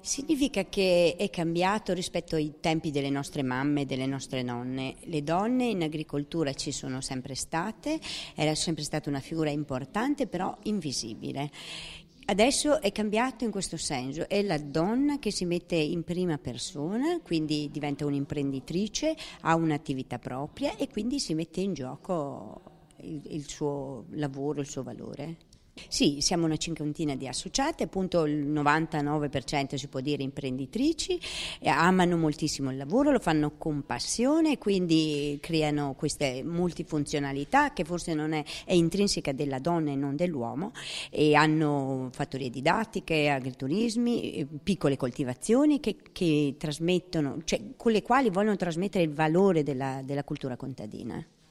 Significa che è cambiato rispetto ai tempi delle nostre mamme, delle nostre nonne. Le donne in agricoltura ci sono sempre state, era sempre stata una figura importante però invisibile. Adesso è cambiato in questo senso, è la donna che si mette in prima persona, quindi diventa un'imprenditrice, ha un'attività propria e quindi si mette in gioco il suo lavoro, il suo valore. Sì, siamo una cinquantina di associate, appunto il 99% si può dire imprenditrici, amano moltissimo il lavoro, lo fanno con passione, quindi creano queste multifunzionalità che forse non è intrinseca della donna e non dell'uomo, e hanno fattorie didattiche, agriturismi, piccole coltivazioni che trasmettono, cioè con le quali vogliono trasmettere il valore della cultura contadina.